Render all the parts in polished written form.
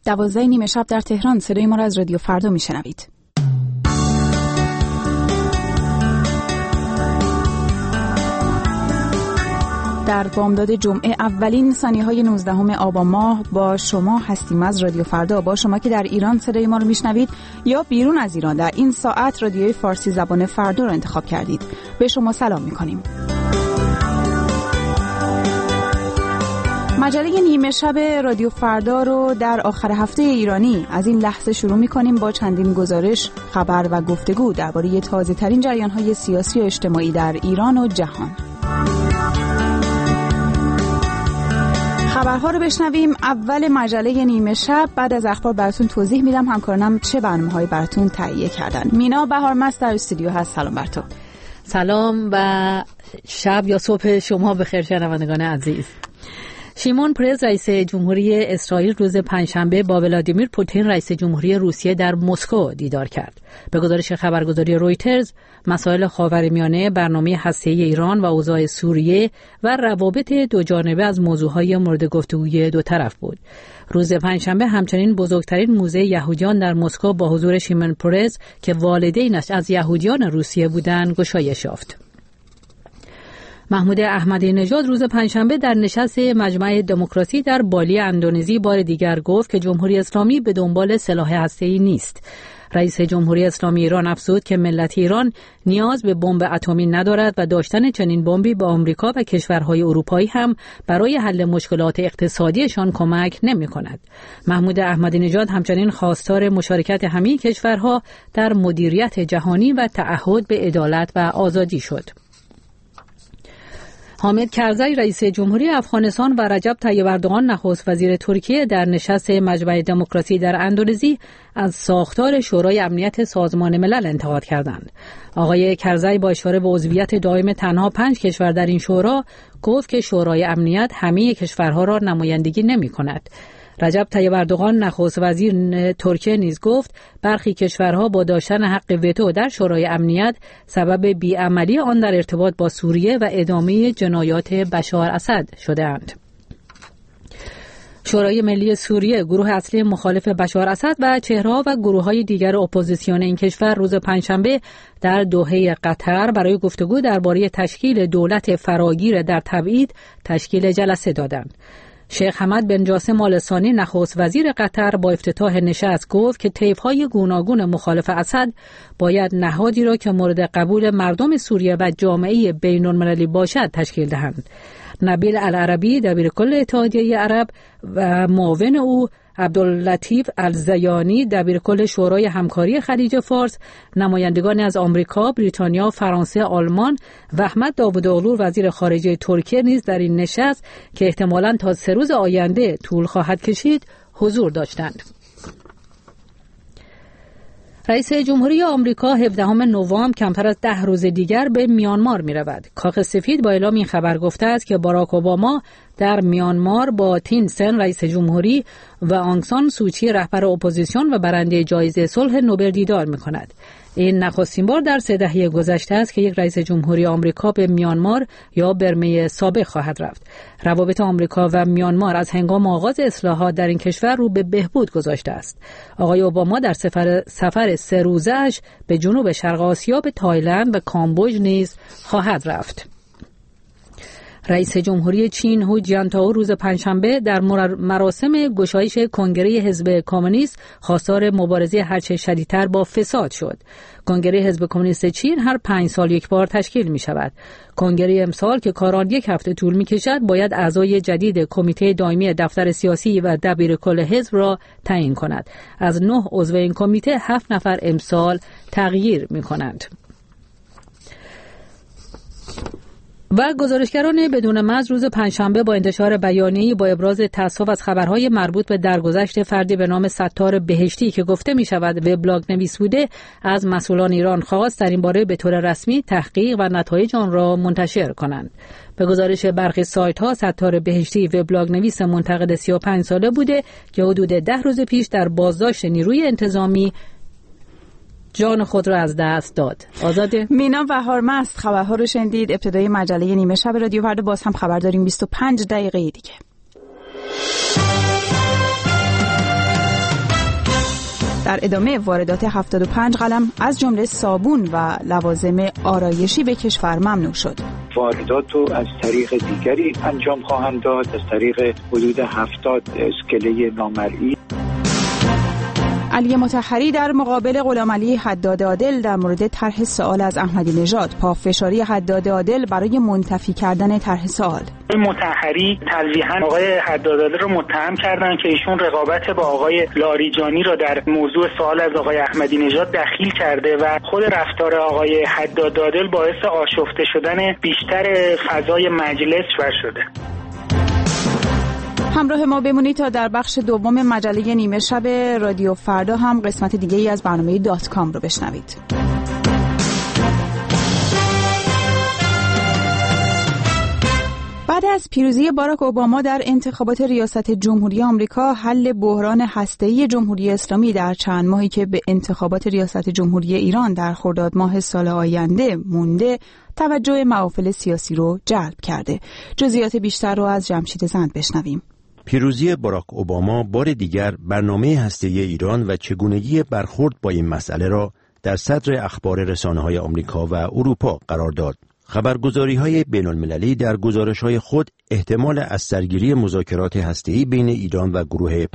12 شب در تهران صدای ما را از رادیو فردا میشنوید. در بامداد جمعه اولین ثانیه‌های 19 آبان ماه با شما هستیم از رادیو فردا. با شما که در ایران صدای ما رو میشنوید یا بیرون از ایران در این ساعت رادیوی فارسی زبان فردا رو انتخاب کردید. به شما سلام میکنیم. مجله نیمه شب رادیو فردا رو در آخر هفته ایرانی از این لحظه شروع می‌کنیم با چندین گزارش، خبر و گفتگو درباره تازه‌ترین جریان‌های سیاسی و اجتماعی در ایران و جهان. خبرها رو بشنویم. اول مجله نیمه شب. بعد از اخبار براتون توضیح میدم همکارانم چه برنامه‌هایی براتون تهیه کردن. مینا بهارمست در استودیو هست. سلام بر تو. سلام و شب یا صبح شما بخیر شنوندگان عزیز. شیمون پرز رئیس جمهوری اسرائیل روز پنجشنبه با ولادیمیر پوتین رئیس جمهوری روسیه در مسکو دیدار کرد. به گزارش خبرگزاری رویترز، مسائل خاورمیانه، برنامه هسته‌ای ایران و اوضاع سوریه و روابط دو جانبه از موضوعهای مورد گفتگوی دو طرف بود. روز پنجشنبه همچنین بزرگترین موزه یهودیان در مسکو با حضور شیمون پرز که والدینش از یهودیان روسیه بودند گشایش یافت. محمود احمدی نژاد روز پنجشنبه در نشست مجمع دموکراسی در بالی اندونزی بار دیگر گفت که جمهوری اسلامی به دنبال سلاح هسته‌ای نیست. رئیس جمهوری اسلامی ایران افزود که ملت ایران نیاز به بمب اتمی ندارد و داشتن چنین بمبی به آمریکا و کشورهای اروپایی هم برای حل مشکلات اقتصادیشان کمک نمی‌کند. محمود احمدی نژاد همچنین خواستار مشارکت همه کشورها در مدیریت جهانی و تعهد به عدالت و آزادی شد. حامد کرزی رئیس جمهوری افغانستان و رجب طیب اردوغان نخست وزیر ترکیه در نشست مجمع دموکراسی در اندونزی از ساختار شورای امنیت سازمان ملل انتقاد کردند. آقای کرزی با اشاره به عضویت دائم تنها 5 کشور در این شورا گفت که شورای امنیت همه کشورها را نمایندگی نمی‌کند. رجب طیب اردوغان نخست وزیر ترکیه نیز گفت برخی کشورها با داشتن حق وتو در شورای امنیت سبب بیعملی آن در ارتباط با سوریه و ادامه جنایات بشار اسد شده‌اند. شورای ملی سوریه، گروه اصلی مخالف بشار اسد و چهره‌ها و گروه‌های دیگر اپوزیسیون این کشور روز پنجشنبه در دوحه قطر برای گفتگو درباره تشکیل دولت فراگیر در تبعید تشکیل جلسه دادند. شیخ حمد بن جاسم آل ثانی نخست وزیر قطر با افتتاح نشست گفت که طیف‌های گوناگون مخالف اسد باید نهادی را که مورد قبول مردم سوریه و جامعه بین‌المللی باشد تشکیل دهند. نبیل العربی دبیرکل اتحادیه عرب و معاون او عبداللطیف الزیانی دبیرکل شورای همکاری خلیج فارس، نمایندگان از آمریکا، بریتانیا، فرانسه، آلمان و احمد داوودوغلو وزیر خارجه ترکیه نیز در این نشست که احتمالاً تا 3 روز آینده طول خواهد کشید حضور داشتند. رئیس جمهوری آمریکا 17 نوامبر کمتر از 10 روز دیگر به میانمار می رود. کاخ سفید با اعلام این خبر گفته است که باراک اوباما در میانمار با تین سن رئیس جمهوری و آنگ سان سوچی رهبر اپوزیسیون و برنده جایزه صلح نوبل دیدار می کند. این نخستین بار در 3 دهه گذشته است که یک رئیس جمهوری آمریکا به میانمار یا برمه سابق خواهد رفت. روابط آمریکا و میانمار از هنگام آغاز اصلاحات در این کشور رو به بهبود گذاشته است. آقای اوباما در سفر 3 روزه‌اش به جنوب شرق آسیا به تایلند و کامبوج نیز خواهد رفت. رئیس جمهوری چین هو جیانتائو روز پنجشنبه در مراسم گشایش کنگره حزب کمونیست خواستار مبارزه هرچه شدیدتر با فساد شد. کنگره حزب کمونیست چین هر 5 سال یک بار تشکیل می شود. کنگره امسال که کاران 1 هفته طول می کشد باید اعضای جدید کمیته دائمی دفتر سیاسی و دبیرکل حزب را تعیین کند. از 9 عضو این کمیته 7 نفر امسال تغییر می کنند. و گزارشگران بدون مرز روز پنجشنبه با انتشار بیانیه‌ای با ابراز تأسف از خبرهای مربوط به درگذشت فردی به نام ستار بهشتی که گفته می شود وبلاگ نویس بوده از مسئولان ایران خواست در این باره به طور رسمی تحقیق و نتایج آن را منتشر کنند. به گزارش برخی سایت‌ها ستار بهشتی وبلاگ نویس منتقد 35 ساله بوده که حدود 10 روز پیش در بازداشت نیروی انتظامی جان خود را از دست داد. آزاده. مینا بهارمست خبرها رو شنیدید. ابتدای مجله نیمه شب رادیو فردا. باز هم خبر داریم 25 دقیقه دیگه. در ادامه واردات 75 قلم از جمله صابون و لوازم آرایشی به کشور ممنوع شد. واردات رو از طریق دیگری انجام خواهند داد، از طریق حدود 70 اسکله نامرئی. علی مطهری در مقابل غلامعلی حداد عادل در مورد طرح سؤال از احمدی نژاد، پافشاری حداد عادل برای منتفی کردن طرح سؤال. مطهری تلویحاً آقای حداد عادل رو متهم کردن که ایشون رقابت با آقای لاریجانی را در موضوع سوال از آقای احمدی نژاد دخیل کرده و خود رفتار آقای حداد عادل باعث آشفته شدن بیشتر فضای مجلس شده. همراه ما بمونید تا در بخش دوم مجله نیمه شب رادیو فردا هم قسمت دیگه ای از برنامه .com رو بشنوید. بعد از پیروزی باراک اوباما در انتخابات ریاست جمهوری آمریکا، حل بحران هسته‌ای جمهوری اسلامی در چند ماهی که به انتخابات ریاست جمهوری ایران در خرداد ماه سال آینده مونده، توجه محافل سیاسی رو جلب کرده. جزئیات بیشتر رو از جمشید زند بشنویم. پیروزی باراک اوباما بار دیگر برنامه هسته‌ای ایران و چگونگی برخورد با این مسئله را در صدر اخبار رسانه‌های آمریکا و اروپا قرار داد. خبرگزاری‌های بین‌المللی در گزارش‌های خود احتمال از سرگیری مذاکرات هسته‌ای بین ایران و گروه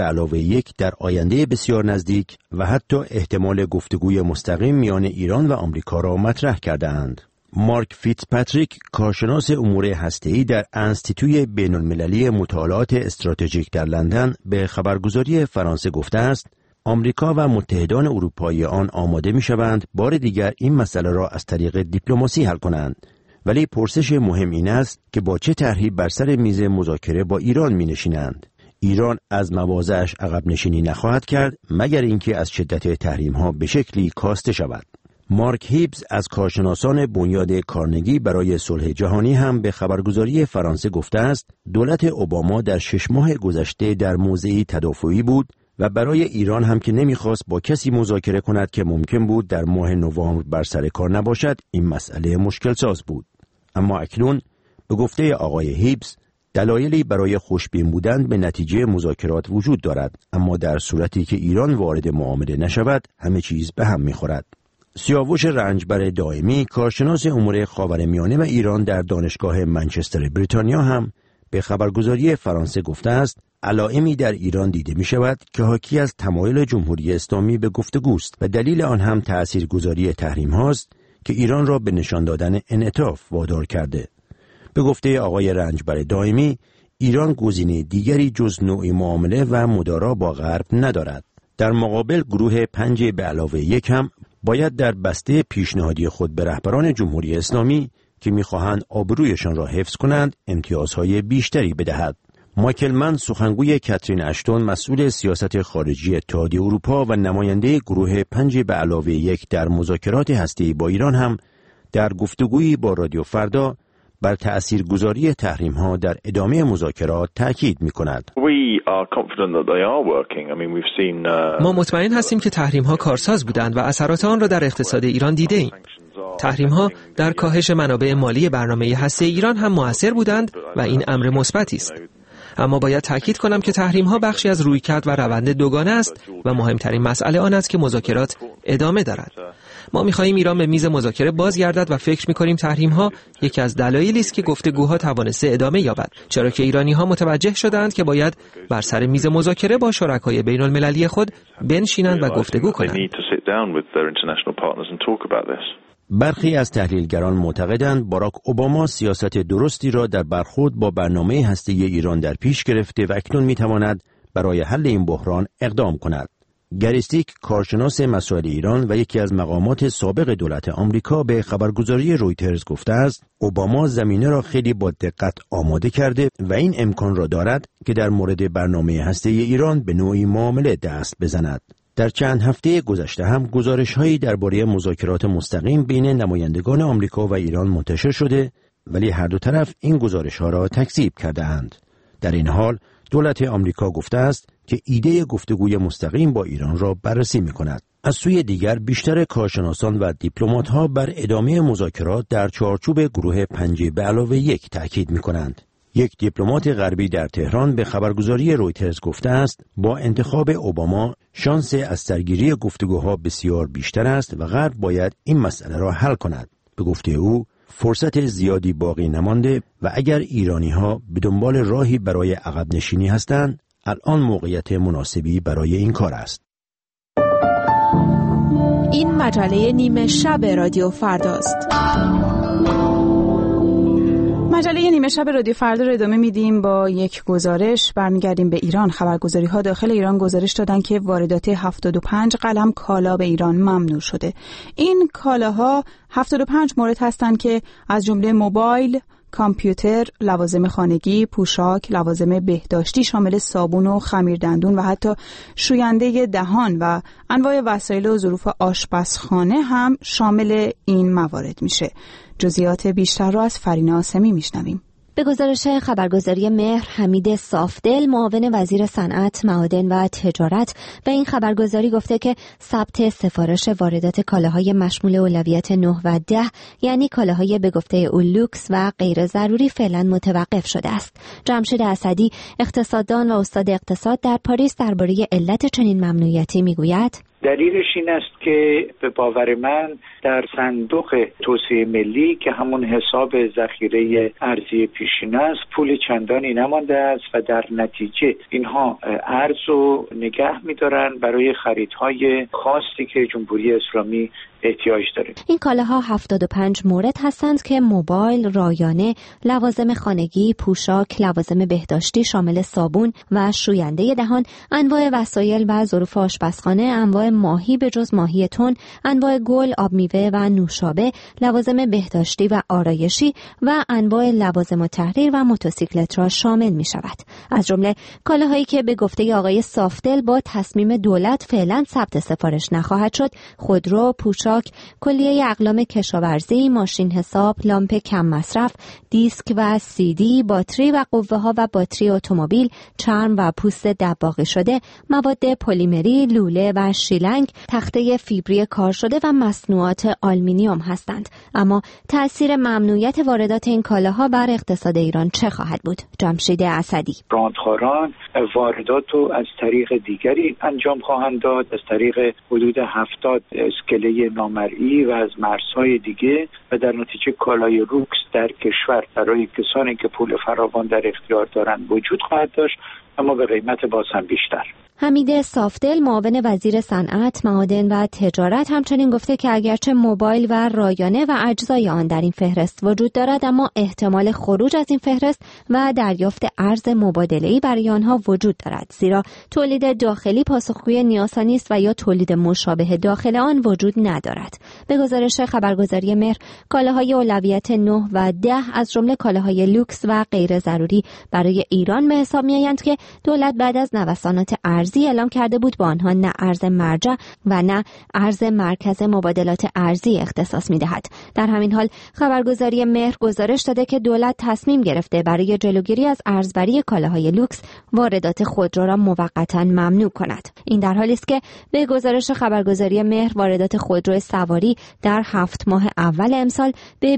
5+1 در آینده بسیار نزدیک و حتی احتمال گفتگوی مستقیم میان ایران و آمریکا را مطرح کرده‌اند. مارک فیتزپاتریک، کارشناس امور هسته‌ای در انستیتوی بین‌المللی مطالعات استراتژیک در لندن، به خبرگزاری فرانسه گفته است آمریکا و متحدان اروپایی آن آماده می‌شوند بار دیگر این مسئله را از طریق دیپلماسی حل کنند، ولی پرسش مهم این است که با چه طرحی بر سر میز مذاکره با ایران می‌نشینند. ایران از مواضعش عقب نشینی نخواهد کرد مگر اینکه از شدت تحریم‌ها به شکلی کاسته شود. مارک هیبز از کارشناسان بنیاد کارنگی برای صلح جهانی هم به خبرگزاری فرانسه گفته است دولت اوباما در 6 ماه گذشته در موضعی تدافعی بود و برای ایران هم که نمیخواست با کسی مذاکره کند که ممکن بود در ماه نوامبر بر سر کار نباشد، این مسئله مشکل ساز بود. اما اکنون به گفته آقای هیبز دلایلی برای خوشبین بودن به نتیجه مذاکرات وجود دارد، اما در صورتی که ایران وارد معامله نشود همه چیز به هم میخورد. سیاوش رنجبر دائمی، کارشناس امور خاورمیانه و ایران در دانشگاه منچستر بریتانیا، هم به خبرگزاری فرانسه گفته است علائمی در ایران دیده می شود که حاکی از تمایل جمهوری اسلامی به گفتگوست و دلیل آن هم تأثیرگذاری تحریم هاست که ایران را به نشان دادن انعطاف وادار کرده. به گفته آقای رنجبر دائمی، ایران گزینه دیگری جز نوع معامله و مدارا با غرب ندارد. در مقابل گروه 5+1 هم باید در بسته پیشنهادی خود به رهبران جمهوری اسلامی که می‌خواهند آبرویشان را حفظ کنند امتیازهای بیشتری بدهد. مایکل من، سخنگوی کاترین اشتون مسئول سیاست خارجی اتحادیه اروپا و نماینده گروه 5+1 در مذاکرات هسته‌ای با ایران، هم در گفتگویی با رادیو فردا بر تأثیرگذاری تحریم‌ها در ادامه مذاکرات تاکید می‌کند. ما مطمئن هستیم که تحریم‌ها کارساز بودند و اثرات آن را در اقتصاد ایران دیده‌ایم. تحریم‌ها در کاهش منابع مالی برنامه هسته ایران هم مؤثر بودند و این امر مثبتی است. اما باید تاکید کنم که تحریم‌ها بخشی از رویکرد و روند دوگانه است و مهمترین مسئله آن است که مذاکرات ادامه دارد. ما می‌خواهیم ایران به میز مذاکره بازگردد و فکر می‌کنیم تحریم‌ها یکی از دلایلی است که گفتگوها توانسته ادامه یابد، چرا که ایرانی‌ها متوجه شدند که باید بر سر میز مذاکره با شرکای بین‌المللی خود بنشینند و گفتگو کنند. برخی از تحلیلگران معتقدند باراک اوباما سیاست درستی را در برخورد با برنامه هسته‌ای ایران در پیش گرفته و اکنون می‌تواند برای حل این بحران اقدام کند. گریستیک، کارشناس مسائل ایران و یکی از مقامات سابق دولت آمریکا، به خبرگزاری رویترز گفته است اوباما زمینه را خیلی با دقت آماده کرده و این امکان را دارد که در مورد برنامه هسته‌ای ایران به نوعی معامله دست بزند. در چند هفته گذشته هم گزارش‌هایی درباره مذاکرات مستقیم بین نمایندگان آمریکا و ایران منتشر شده، ولی هر دو طرف این گزارش‌ها را تکذیب کرده‌اند. در این حال دولت آمریکا گفته است که ایده گفتگوی مستقیم با ایران را بررسی می‌کند. از سوی دیگر بیشتر کارشناسان و دیپلمات‌ها بر ادامه مذاکرات در چارچوب گروه 5+1 تاکید می‌کنند. یک دیپلمات غربی در تهران به خبرگزاری رویترز گفته است با انتخاب اوباما شانس از سرگیری گفتگوها بسیار بیشتر است و غرب باید این مسئله را حل کند. به گفته او فرصت زیادی باقی نمانده و اگر ایرانی‌ها به دنبال راهی برای عقب نشینی هستند، الان موقعیت مناسبی برای این کار است. این مجله نیمه شب رادیو فرداست. مجله نیمه شب رادیو فردا رو ادامه میدیم با یک گزارش. برمیگردیم به ایران. خبرگزاری‌ها داخل ایران گزارش دادن که واردات 75 قلم کالا به ایران ممنوع شده. این کالاها 75 مورد هستند که از جمله موبایل، کامپیوتر، لوازم خانگی، پوشاک، لوازم بهداشتی شامل صابون و خمیردندون و حتی شوینده دهان و انواع وسایل و ظروف آشپزخانه هم شامل این موارد میشه. جزئیات بیشتر رو از فرینا آسمی میشنویم. به گزارش خبرگزاری مهر، حمید صافدل معاون وزیر صنعت، معادن و تجارت به این خبرگزاری گفته که ثبت سفارش واردات کالاهای مشمول اولویت 9 و 10 یعنی کالاهای به گفته او لوکس و غیر ضروری فعلا متوقف شده است. جمشید اسدی، اقتصاددان و استاد اقتصاد در پاریس، درباره علت چنین ممنوعیتی میگوید: دلیلش این است که به باور من در صندوق توسعه ملی که همون حساب ذخیره ارزی پیشین است پول چندانی نمانده است و در نتیجه اینها ارز رو نگه می‌دارن برای خریدهای خاصی که جمهوری اسلامی احتیاج داره. این کالاها 75 مورد هستند که موبایل، رایانه، لوازم خانگی، پوشاک، لوازم بهداشتی شامل صابون و شوینده دهان، انواع وسایل و ظروف آشپزخانه، انواع ماهی به جز ماهی تن، انواع گل، آب میوه و نوشابه، لوازم بهداشتی و آرایشی و انواع لوازم التحریر و موتورسیکلت را شامل می شود. از جمله کالاهایی که به گفته آقای صافدل با تصمیم دولت فعلا ثبت سفارش نخواهد شد: خودرو، پوشاک، کلیه اقلام کشاورزی، ماشین حساب، لامپ کم مصرف، دیسک و CD، باتری و قوه ها و باتری اتومبیل، چرم و پوست دباغی شده، مواد پلیمری، لوله و شیلنگ، تخته فیبری کار شده و مصنوعات آلومینیوم هستند. اما تأثیر ممنوعیت واردات این کالاها بر اقتصاد ایران چه خواهد بود؟ جمشید اسدی: راندخاران واردات رو از طریق دیگری انجام خواهند داد، از طریق حدود 70 اسکله نامرئی و از مرزهای دیگه، و در نتیجه کالای لوکس در کشور برای کسانی که پول فراوان در اختیار دارند وجود خواهد داشت، اما به قیمت باز هم بیشتر. حمید صافدل معاون وزیر صنعت، معادن و تجارت همچنین گفته که اگرچه موبایل و رایانه و اجزای آن در این فهرست وجود دارد، اما احتمال خروج از این فهرست و دریافت ارز مبادله‌ای برای آنها وجود دارد، زیرا تولید داخلی پاسخگوی نیازها نیست و یا تولید مشابه داخل آن وجود ندارد. به گزارش خبرگزاری مهر، کالاهای اولویت 9 و 10 از جمله کالاهای لوکس و غیر ضروری برای ایران به حساب می‌آیند که دولت بعد از نوسانات ارزی اعلام کرده بود با آنها نه ارز مرجع و نه ارز مرکز مبادلات ارزی اختصاص می‌دهد. در همین حال خبرگزاری مهر گزارش داده که دولت تصمیم گرفته برای جلوگیری از ارزبری کالاهای لوکس واردات خودرو را موقتا ممنوع کند. این در حالی است که به گزارش خبرگزاری مهر واردات خودرو سواری در 7 ماه اول امسال به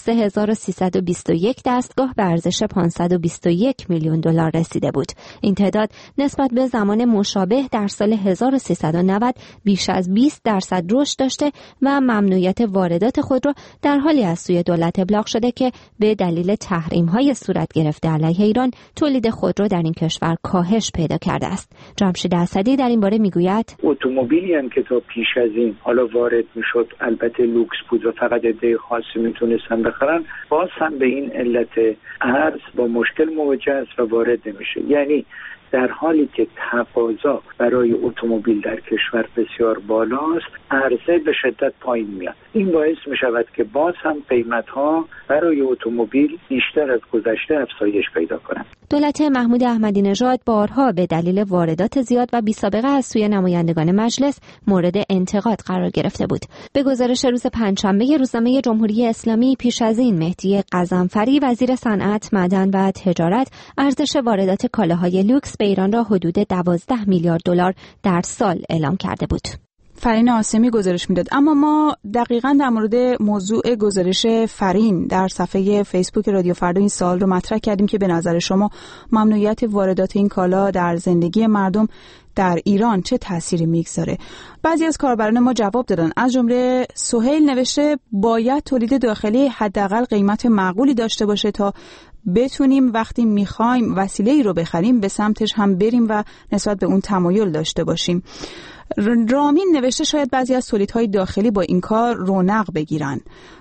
23321 دستگاه به ارزش 521 میلیون دلار رسیده بود. این تعداد نسبت به زمان مشابه در سال 1390 بیش از 20% رشد داشته و ممنوعیت واردات خودرو در حالی از سوی دولت ابلاغ شده که به دلیل تحریم‌های صورت گرفته علیه ایران تولید خودرو در این کشور کاهش پیدا کرده است. جمشید اسدی در این باره میگوید: اتومبیلی هم که تا پیش از این حالا وارد میشد البته لوکس بود و فقط عده خاصی میتونستن بخرن، باز هم به این علت ارز با مشکل مواجه است و وارد نمیشه. یعنی در حالی که تقاضا برای اتومبیل در کشور بسیار بالاست، عرضه به شدت پایین میاد. این باعث می شود که باز هم قیمت‌ها برای اتومبیل بیشتر از گذشته افزایش پیدا کنند. دولت محمود احمدی نژاد بارها به دلیل واردات زیاد و بی‌سابقه از سوی نمایندگان مجلس مورد انتقاد قرار گرفته بود. به گزارش روز پنجشنبه روزنامه جمهوری اسلامی، پیش از این مهدی غضنفری وزیر صنعت، معدن و تجارت ارزش واردات کالاهای لوکس به ایران را حدود 12 میلیارد دلار در سال اعلام کرده بود. فرین آسمی گزارش میداد. اما ما دقیقاً در مورد موضوع گزارش فرین در صفحه فیسبوک رادیو فردا این سوال رو مطرح کردیم که به نظر شما ممنوعیت واردات این کالا در زندگی مردم در ایران چه تأثیری میگذاره؟ بعضی از کاربران ما جواب دادن، از جمله سهیل نوشته باید تولید داخلی حداقل قیمت معقولی داشته باشه تا بتونیم وقتی میخوایم وسیله‌ای رو بخریم به سمتش هم بریم و نسبت به اون تمایل داشته باشیم. رامین نوشته شاید بعضی از تولیدهای داخلی با این کار رونق بگیرن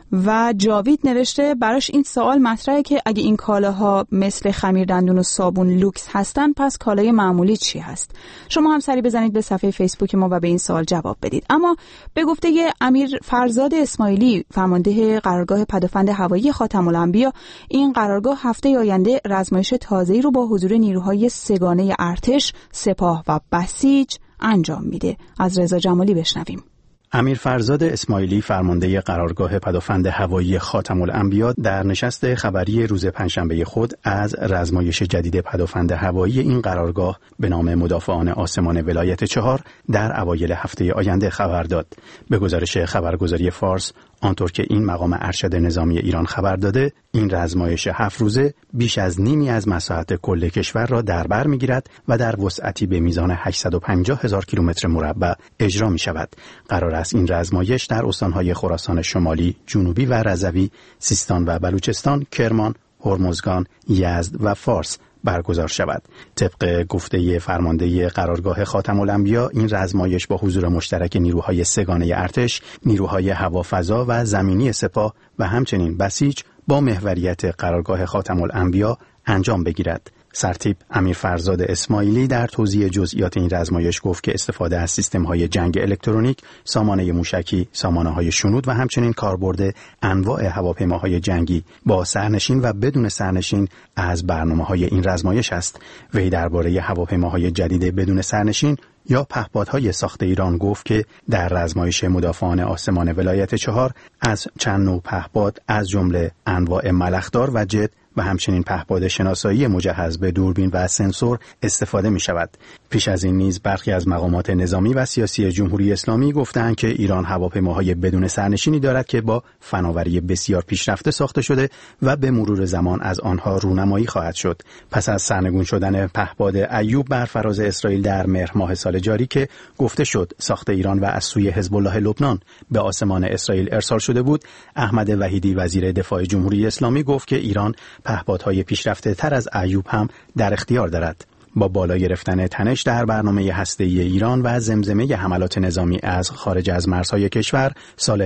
و جاوید نوشته براش این سوال مطرحه که اگه این کالاها مثل خمیر دندون و صابون لوکس هستن پس کالای معمولی چی هست؟ شما هم سری بزنید به صفحه فیسبوک ما و به این سوال جواب بدید. اما به گفته امیر فرزاد اسماعیلی فرمانده قرارگاه پدافند هوایی خاتم الانبیا، این قرارگاه هفته آینده رزمایش تازه‌ای رو با حضور نیروهای سگانه ارتش، سپاه و بسیج انجام میده. از رضا جمالی بشنویم. امیر فرزاد اسماعیلی فرمانده قرارگاه پدافند هوایی خاتم الانبیا در نشست خبری روز پنجشنبه خود از رزمایش جدید پدافند هوایی این قرارگاه به نام مدافعان آسمان ولایت 4 در اوایل هفته آینده خبر داد. به گزارش خبرگزاری فارس، آنطور که این مقام ارشد نظامی ایران خبر داده، این رزمایش 7 روزه بیش از نیمی از مساحت کل کشور را در بر می‌گیرد و در وسعتی به میزان 850,000 کیلومتر مربع اجرا می‌شود. قرار است این رزمایش در استان‌های خراسان شمالی، جنوبی و رضوی، سیستان و بلوچستان، کرمان، هرمزگان، یزد و فارس برگزار شود. طبق گفته فرمانده قرارگاه خاتم الانبیا، این رزمایش با حضور مشترک نیروهای سگانه ارتش، نیروهای هوافضا و زمینی سپاه و همچنین بسیج با محوریت قرارگاه خاتم الانبیا انجام بگیرد. سرتیپ امیر فرزاد اسماعیلی در توضیح جزئیات این رزمایش گفت که استفاده از سیستم‌های جنگ الکترونیک، سامانه موشکی، سامانه‌های شنود و همچنین کاربرد انواع هواپیماهای جنگی با سرنشین و بدون سرنشین از برنامه‌های این رزمایش است. وی درباره هواپیماهای جدید بدون سرنشین یا پهپادهای ساخت ایران گفت که در رزمایش مدافعان آسمان ولایت 4 از چند نوع پهپاد از جمله انواع ملخدار و جت و همچنین پهپاد شناسایی مجهز به دوربین و سنسور استفاده می شود. پیش از این نیز برخی از مقامات نظامی و سیاسی جمهوری اسلامی گفتند که ایران هواپیماهای بدون سرنشینی دارد که با فناوری بسیار پیشرفته ساخته شده و به مرور زمان از آنها رونمایی خواهد شد. پس از سرنگون شدن پهپاد ایوب بر فراز اسرائیل در مهر ماه سال جاری که گفته شد ساخت ایران و از سوی حزب الله لبنان به آسمان اسرائیل ارسال شده بود، احمد وحیدی وزیر دفاع جمهوری اسلامی گفت که ایران پهپادهای پیشرفته تر از ایوب هم در اختیار دارد. با بالا گرفتن تنش در برنامه هسته‌ای ایران و زمزمه حملات نظامی از خارج از مرزهای کشور، سال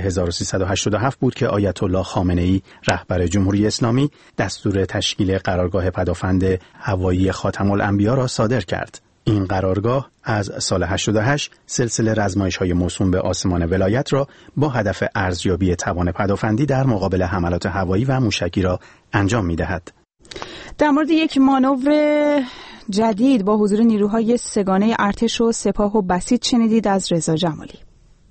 1387 بود که آیت الله خامنه‌ای رهبر جمهوری اسلامی دستور تشکیل قرارگاه پدافند هوایی خاتم الانبیا را صادر کرد. این قرارگاه از سال 88 سلسله رزمایش‌های موسوم به آسمان ولایت را با هدف ارزیابی توان پدافندی در مقابل حملات هوایی و موشکی را انجام می‌دهد. در مورد یک مانور جدید با حضور نیروهای سگانه ارتش و سپاه و بسیج شنیدید از رضا جمالی.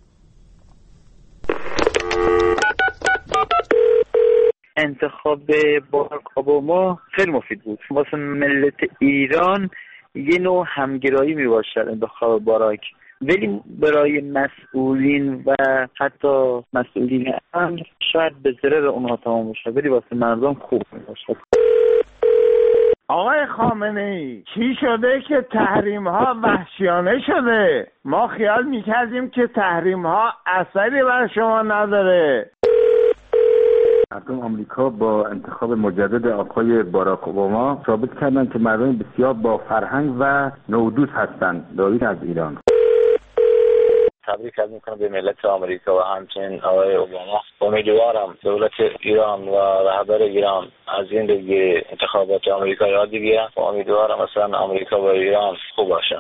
انتخاب باراک اوباما خیلی مفید بود واسه ملت ایران. یه نوع همگرایی می باشد انتخاب باراک، ولی برای مسئولین و حتی مسئولین امر شاید به ضرر اونها تمام بشه، ولی واسه مردم خوب می باشد. آقای خامنه‌ای، چی شده که تحریم ها وحشیانه شده؟ ما خیال میکردیم که تحریم ها اثری بر شما نداره. مردم آمریکا با انتخاب مجدد آقای باراک اوباما ثابت کردند که مردم بسیار با فرهنگ و نودوست هستند دارید از ایران. تبریک میکنم به ملت آمریکا و همچنین آقای اوباما. امیدوارم دولت ایران و رهبر ایران از این دیگه انتخابات آمریکا یاد بگیرن و امیدوارم مثلا آمریکا و ایران خوب باشن.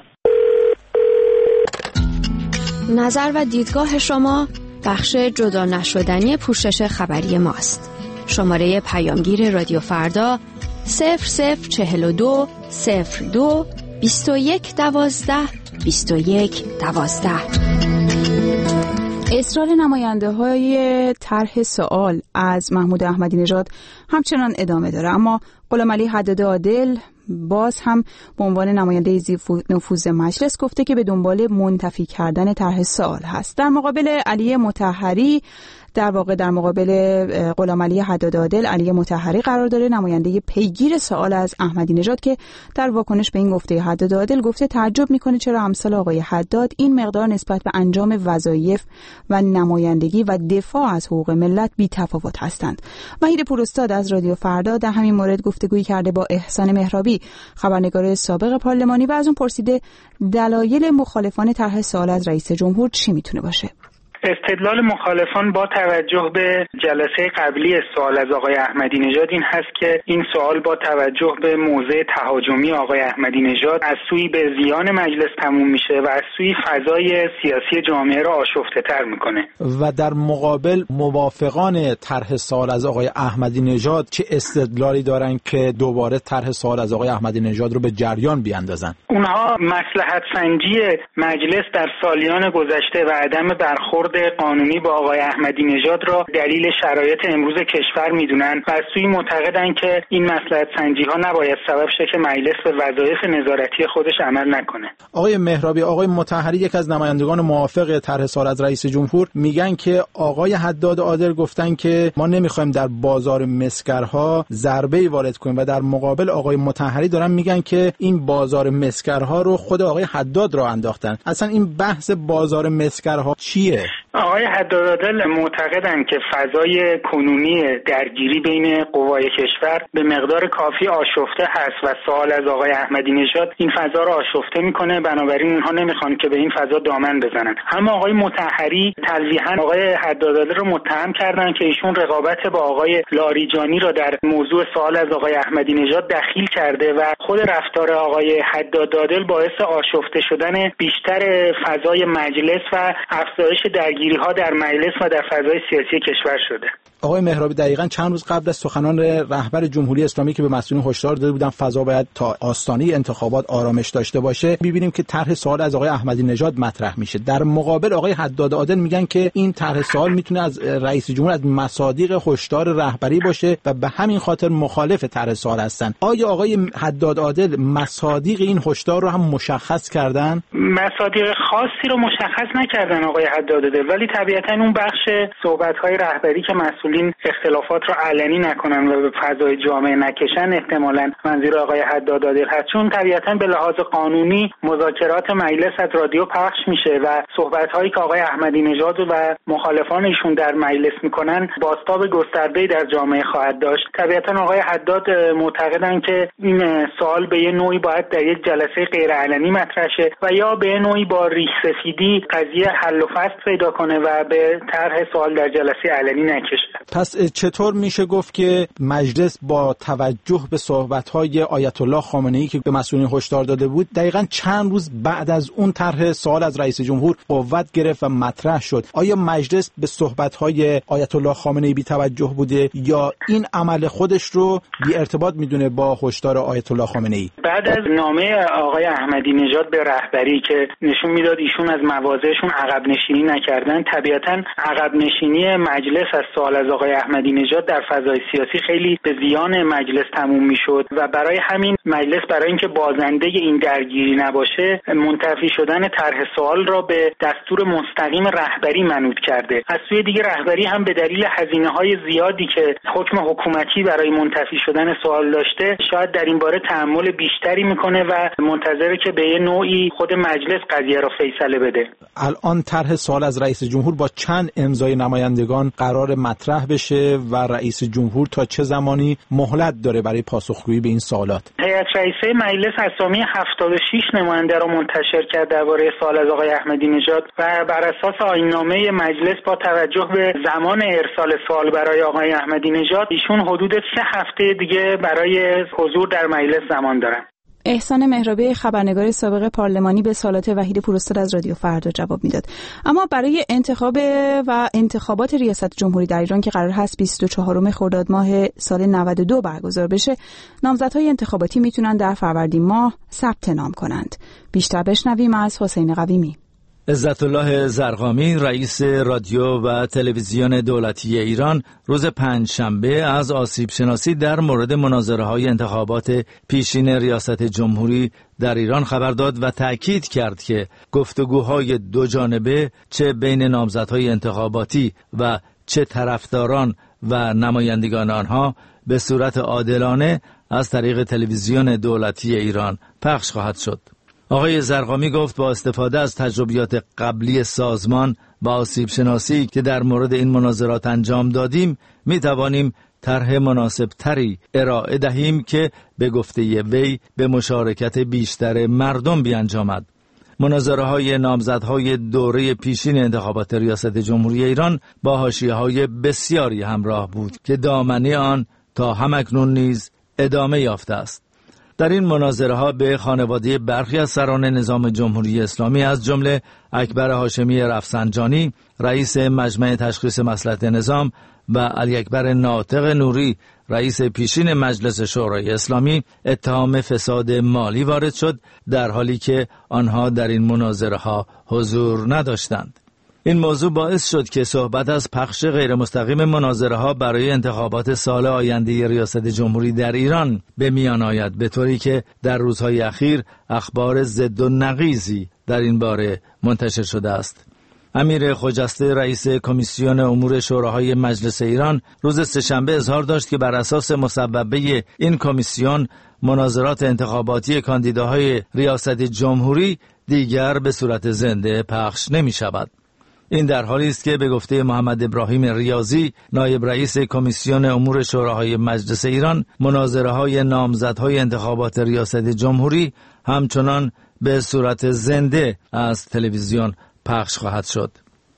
نظر و دیدگاه شما بخش جدا نشدنی پوشش خبری ماست. شماره پیامگیر رادیو فردا 0042 02 21 12 21 12. اصرار نماینده های طرح سوال از محمود احمدی نژاد همچنان ادامه داره، اما غلامعلی حداد عادل باز هم به عنوان نماینده نفوذ مجلس گفته که به دنبال منتفی کردن طرح سوال هست. در مقابل علی مطهری، در واقع در مقابل غلامعلی حداد عادل، علی مطهری قرار داره، نماینده پیگیر سوال از احمدی نژاد، که در واکنش به این گفته حداد عادل گفته تعجب میکنه چرا امثال آقای حداد این مقدار نسبت به انجام وظایف و نمایندگی و دفاع از حقوق ملت بی تفاوت هستند. وحید پوراستاد از رادیو فردا در همین مورد گفتگویی کرده با احسان مهرابی، خبرنگار سابق پارلمانی، و از اون پرسیده دلایل مخالفان طرح سوال از رئیس جمهور چی میتونه باشه. استدلال مخالفان با توجه به جلسه قبلی سوال از آقای احمدی نژاد این هست که این سوال با توجه به موضع تهاجمی آقای احمدی نژاد از سوی به زیان مجلس تموم میشه و از سوی فضای سیاسی جامعه را آشفته تر میکنه. و در مقابل موافقان طرح سوال از آقای احمدی نژاد چه استدلالی دارن که دوباره طرح سوال از آقای احمدی نژاد رو به جریان بیاندازن؟ اونها مصلحت سنجی مجلس در سالیان گذشته و عدم برخورد قانونی با آقای احمدی نژاد را دلیل شرایط امروز کشور میدونن و از سوی معتقدن که این مصلحت سنجی ها نباید سبب شه که مجلس به وظایف نظارتی خودش عمل نکنه. آقای مهرابی، آقای مطهری یک از نمایندگان موافق طرح سوال از رئیس جمهور میگن که آقای حداد عادل گفتن که ما نمیخوایم در بازار مسگرها ضربه‌ای وارد کنیم و در مقابل آقای مطهری دارن میگن که این بازار مسگرها رو خود آقای حداد را انداختن. اصلا این بحث بازار مسگرها چیه؟ آقای حداد عادل معتقدند که فضای کنونی درگیری بین قوای کشور به مقدار کافی آشفته هست و سوال از آقای احمدی نژاد این فضا را آشفته میکنه، بنابراین اونها نمیخوان که به این فضا دامن بزنن. اما آقای مطهری تلویحاً آقای حداد عادل رو متهم کردند که ایشون رقابت با آقای لاریجانی را در موضوع سوال از آقای احمدی نژاد دخیل کرده و خود رفتار آقای حداد عادل باعث آشفته شدن بیشتر فضای مجلس و افزایش درگیری ها در مجلس و در فضای سیاسی کشور شده. آقای مهرابی، دقیقاً چند روز قبل از سخنان رهبر جمهوری اسلامی که به مسئولین هشدار داده بودن فضا باید تا آستانه انتخابات آرامش داشته باشه، می‌بینیم که طرح سوال از آقای احمدی نژاد مطرح میشه. در مقابل آقای حداد عادل میگن که این طرح سوال میتونه از رئیس جمهور از مصادیق هشدار رهبری باشه و به همین خاطر مخالف طرح سوال هستن. آیا آقای حداد عادل مصادیق این هشدار رو هم مشخص کردن؟ مصادیق خاصی رو مشخص نکردن آقای حداد عادل، ولی طبیعتاً اون بخش صحبت‌های رهبری که مسئولین اختلافات رو علنی نکنن و به فضای جامعه نکشن احتمالاً منظور آقای حداد عادل هست، چون طبیعتاً به لحاظ قانونی مذاکرات مجلس از رادیو پخش میشه و صحبت‌هایی که آقای احمدی نژاد و مخالفان ایشون در مجلس میکنن بازتاب گسترده‌ای در جامعه خواهد داشت. طبیعتاً آقای حداد معتقدن که این سوال به یه نوعی باید در یک جلسه غیر علنی مطرح شه و یا به یه نوعی با ریش سفیدی قضیه حل و فصل پیدا کنه و به طرح سوال در جلسه علنی نکشه. پس چطور میشه گفت که مجلس با توجه به صحبت‌های آیت الله خامنه‌ای که به مسئولین هشدار داده بود دقیقاً چند روز بعد از اون طرح سوال از رئیس جمهور قوت گرفت و مطرح شد؟ آیا مجلس به صحبت‌های آیت الله خامنه‌ای بی توجه بوده یا این عمل خودش رو بی ارتباط میدونه با هشدار آیت الله خامنه‌ای؟ بعد از نامه آقای احمدی نژاد به رهبری که نشون میداد ایشون از مواضعشون عقب نشینی نکردن، طبیعتاً عقب نشینی مجلس از سوال از آقای احمدی نژاد در فضای سیاسی خیلی به زیان مجلس تموم میشد و برای همین مجلس برای اینکه بازنده این درگیری نباشه منتفی شدن طرح سوال را به دستور مستقیم رهبری منوط کرده. از سوی دیگه رهبری هم به دلیل هزینه‌های زیادی که حکم حکومتی برای منتفی شدن سوال داشته شاید در این باره تأمل بیشتری میکنه و منتظره که به یه نوعی خود مجلس قضیه را فیصله بده. الان طرح سوال از رئیس جمهور با چند امضای نمایندگان قرار مطرح بشه و رئیس جمهور تا چه زمانی مهلت داره برای پاسخگویی به این سوالات؟ هیئت رئیسه مجلس اسامی 76 نماینده را منتشر کرد درباره سوال از آقای احمدی نژاد و بر اساس آیین‌نامه مجلس با توجه به زمان ارسال سوال برای آقای احمدی نژاد ایشون حدود 3 هفته دیگه برای حضور در مجلس زمان دارن. احسان مهرابی خبرنگار سابق پارلمانی به سوالات وحید پوراستاد از رادیو فردا جواب میداد. اما برای انتخابات ریاست جمهوری در ایران که قرار هست 24 خرداد ماه سال 92 برگزار بشه، نامزدهای انتخاباتی میتونن در فروردین ماه ثبت نام کنند. بیشتر بشنویم از حسین قویمی. عزت الله زرقامی رئیس رادیو و تلویزیون دولتی ایران روز پنجشنبه از آسیب شناسی در مورد مناظره‌های انتخابات پیشین ریاست جمهوری در ایران خبر داد و تأکید کرد که گفتگوهای دو جانبه چه بین نامزدهای انتخاباتی و چه طرفداران و نمایندگان آنها به صورت عادلانه از طریق تلویزیون دولتی ایران پخش خواهد شد. آقای زرقامی گفت با استفاده از تجربیات قبلی سازمان و آسیب شناسی که در مورد این مناظرات انجام دادیم می توانیم طرح مناسب تری ارائه دهیم که به گفته وی به مشارکت بیشتر مردم بیانجامد. مناظره های نامزدهای دوره پیشین انتخابات ریاست جمهوری ایران با حاشیه‌های بسیاری همراه بود که دامنه آن تا همکنون نیز ادامه یافته است. در این مناظره ها به خانواده برخی از سران نظام جمهوری اسلامی از جمله اکبر هاشمی رفسنجانی رئیس مجمع تشخیص مصلحت نظام و علی اکبر ناطق نوری رئیس پیشین مجلس شورای اسلامی اتهام فساد مالی وارد شد، در حالی که آنها در این مناظره ها حضور نداشتند. این موضوع باعث شد که صحبت از پخش غیر مستقیم مناظره ها برای انتخابات سال آینده ریاست جمهوری در ایران به میان آید، به طوری که در روزهای اخیر اخبار ضد و نقیضی در این باره منتشر شده است. امیر خجسته رئیس کمیسیون امور شوراهای مجلس ایران روز سه‌شنبه اظهار داشت که بر اساس مصوبه این کمیسیون مناظرات انتخاباتی کاندیداهای ریاست جمهوری دیگر به صورت زنده پخش نمی شود. این در حالی است که به گفته محمد ابراهیم ریاضی نایب رئیس کمیسیون امور شوراهای مجلس ایران مناظره‌های نامزدهای انتخابات ریاست جمهوری همچنان به صورت زنده از تلویزیون پخش خواهد شد.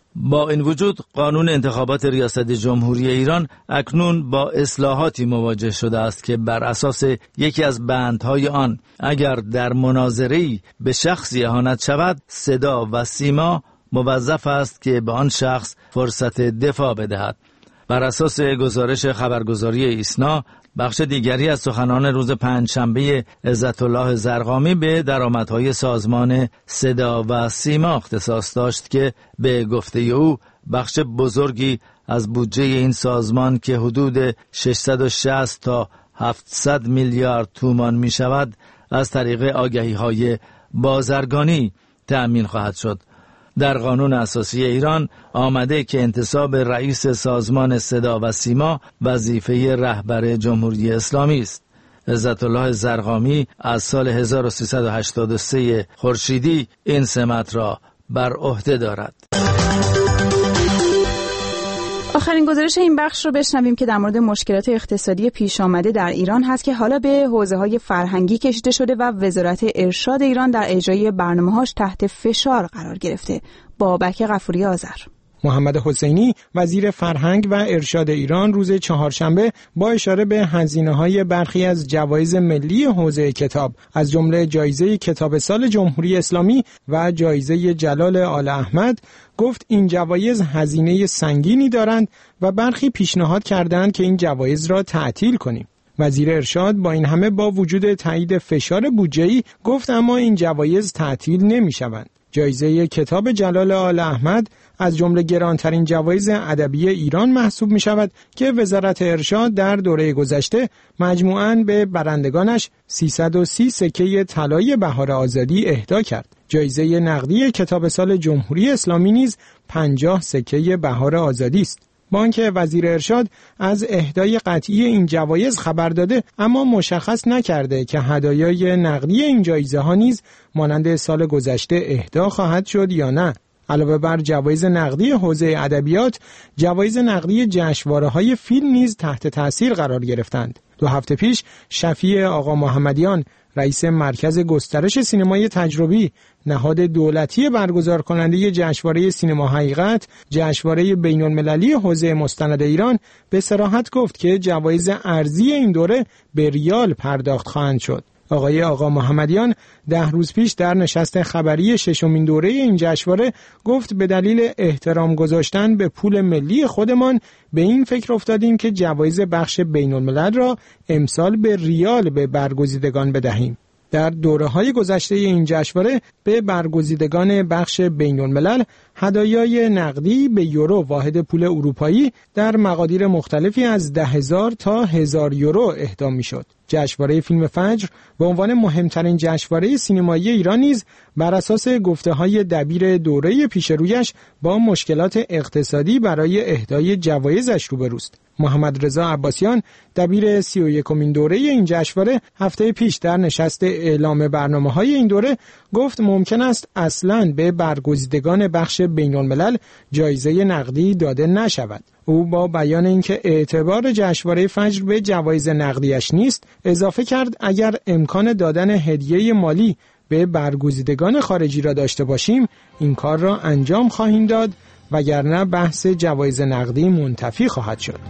با این وجود قانون انتخابات ریاست جمهوری ایران اکنون با اصلاحاتی مواجه شده است که بر اساس یکی از بندهای آن اگر در مناظره‌ای به شخصی اهانت شود، صدا و سیما موظف است که به آن شخص فرصت دفاع بدهد. بر اساس گزارش خبرگزاری ایسنا، بخش دیگری از سخنان روز پنجشنبه عزت الله زرقامی به درآمدهای سازمان صدا و سیما اختصاص داشت که به گفته او بخش بزرگی از بودجه این سازمان که حدود 660 تا 700 میلیارد تومان می شود از طریق آگهی‌های بازرگانی تأمین خواهد شد. در قانون اساسی ایران آمده که انتصاب رئیس سازمان صدا و سیما وظیفه رهبر جمهوری اسلامی است. عزت الله زرقامی از سال 1383 خورشیدی این سمت را بر عهده دارد. آخرین گزارش این بخش رو بشنویم که در مورد مشکلات اقتصادی پیش آمده در ایران هست که حالا به حوزه‌های فرهنگی کشیده شده و وزارت ارشاد ایران در اجرای برنامه‌هاش تحت فشار قرار گرفته. بابک غفوری آذر. محمد حسینی وزیر فرهنگ و ارشاد ایران روز چهارشنبه با اشاره به هزینه‌های برخی از جوایز ملی حوزه کتاب از جمله جایزه کتاب سال جمهوری اسلامی و جایزه جلال آل احمد گفت این جوایز هزینه سنگینی دارند و برخی پیشنهاد کردند که این جوایز را تعطیل کنیم. وزیر ارشاد با این همه با وجود تایید فشار بودجه‌ای گفت اما این جوایز تعطیل نمی‌شوند. جایزه کتاب جلال آل احمد از جمله گرانترین جوایز ادبی ایران محسوب می شود که وزارت ارشاد در دوره گذشته مجموعاً به برندگانش 330 سکه طلای بهار آزادی اهدا کرد. جایزه نقدی کتاب سال جمهوری اسلامی نیز 50 سکه بهار آزادی است. با آنکه وزیر ارشاد از اهدای قطعی این جوایز خبر داده اما مشخص نکرده که هدایای نقدی این جایزه ها نیز مانند سال گذشته اهدا خواهد شد یا نه. علاوه بر جوایز نقدی حوزه ادبیات، جوایز نقدی جشنواره‌های فیلم نیز تحت تأثیر قرار گرفتند. 2 هفته پیش شفیع آقا محمدیان رئیس مرکز گسترش سینمای تجربی، نهاد دولتی برگزار کننده جشنواره سینما حقیقت، جشنواره بین‌المللی حوزه مستند ایران، به صراحت گفت که جوایز ارزی این دوره به ریال پرداخت خواهند شد. آقا محمدیان 10 روز پیش در نشست خبری 6مین دوره این جشنواره گفت به دلیل احترام گذاشتن به پول ملی خودمان به این فکر افتادیم که جوایز بخش بین‌الملل را امسال به ریال به برگزیدگان بدهیم. در دوره‌های گذشته این جشنواره به برگزیدگان بخش بین‌الملل هدایای نقدی به یورو واحد پول اروپایی در مقادیر مختلفی از 10,000 تا 1,000 یورو اهدا می‌شد. جشنواره فیلم فجر به عنوان مهمترین جشنواره سینمایی ایران نیز بر اساس گفته‌های دبیر دوره پیش رویش با مشکلات اقتصادی برای اهدای جوایزش روبروست. محمد رضا عباسیان دبیر 31مین دوره این جشنواره هفته پیش در نشست اعلام برنامه‌های این دوره گفت ممکن است اصلاً به برگزیدگان بخش بین‌الملل جایزه نقدی داده نشود. او با بیان اینکه اعتبار جشنواره فجر به جوایز نقدیش نیست، اضافه کرد اگر امکان دادن هدیه مالی به برگزیدگان خارجی را داشته باشیم، این کار را انجام خواهیم داد، وگرنه بحث جوایز نقدی منتفی خواهد شد.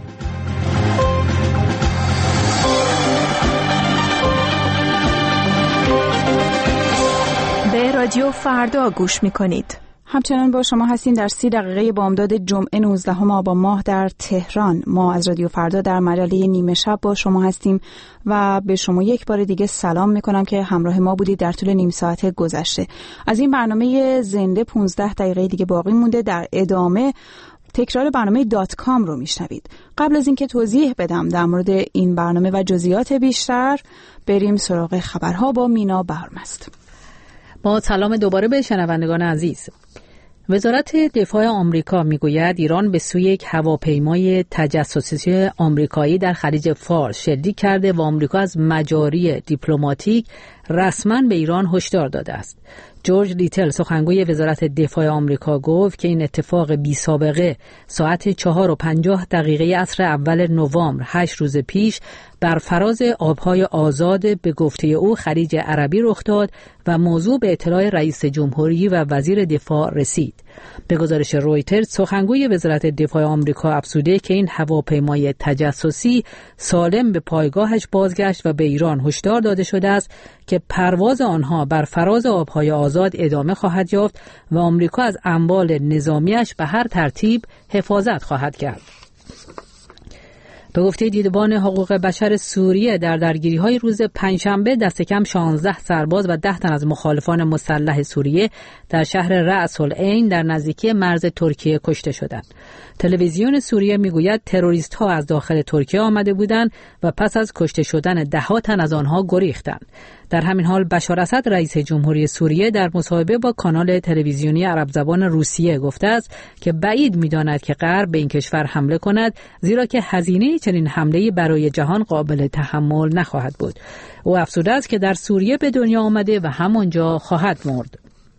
به رادیو فردا گوش می‌کنید. همچنان با شما هستیم در 30 دقیقه بامداد جمعه 19 آبان ماه در تهران. ما از رادیو فردا در مجله نیمه شب با شما هستیم و به شما یک بار دیگه سلام میکنم که همراه ما بودید در طول نیم ساعت گذشته. از این برنامه زنده 15 دقیقه دیگه باقی مونده. در ادامه تکرار برنامه .com رو میشنوید. قبل از اینکه توضیح بدم در مورد این برنامه و جزئیات بیشتر، بریم سراغ خبرها با مینا بهرمست. با سلام دوباره به شنوندگان عزیز. وزارت دفاع آمریکا میگوید ایران به سوی یک هواپیمای تجسسی آمریکایی در خلیج فارس شلیک کرده و آمریکا از مجاری دیپلماتیک رسما به ایران هشدار داده است. جورج لیتل سخنگوی وزارت دفاع آمریکا گفت که این اتفاق بی سابقه ساعت 4:50 عصر اول نوامبر 8 روز پیش بر فراز آبهای آزاد به گفته او خلیج عربی رخ داد و موضوع به اطلاع رئیس جمهوری و وزیر دفاع رسید. به گزارش رویترز سخنگوی وزارت دفاع آمریکا افزوده که این هواپیمای تجسسی سالم به پایگاهش بازگشت و به ایران هشدار داده شده است که پرواز آنها بر فراز آبهای آزاد ادامه خواهد یافت و آمریکا از اموال نظامیش به هر ترتیب حفاظت خواهد کرد. به گفته دیدبان حقوق بشر سوریه در درگیری‌های روز پنجشنبه دست کم 16 سرباز و 10 تن از مخالفان مسلح سوریه در شهر رأس العین در نزدیکی مرز ترکیه کشته شدند. تلویزیون سوریه میگوید تروریست‌ها از داخل ترکیه آمده بودند و پس از کشته شدن 10 تن از آنها گریختند. در همین حال بشار اسد رئیس جمهوری سوریه در مصاحبه با کانال تلویزیونی عرب زبان روسیه گفته است که بعید می‌داند که غرب به این کشور حمله کند، زیرا که هزینه چنین حمله‌ای برای جهان قابل تحمل نخواهد بود. او افزوده است که در سوریه به دنیا آمده و همانجا خواهد مرد.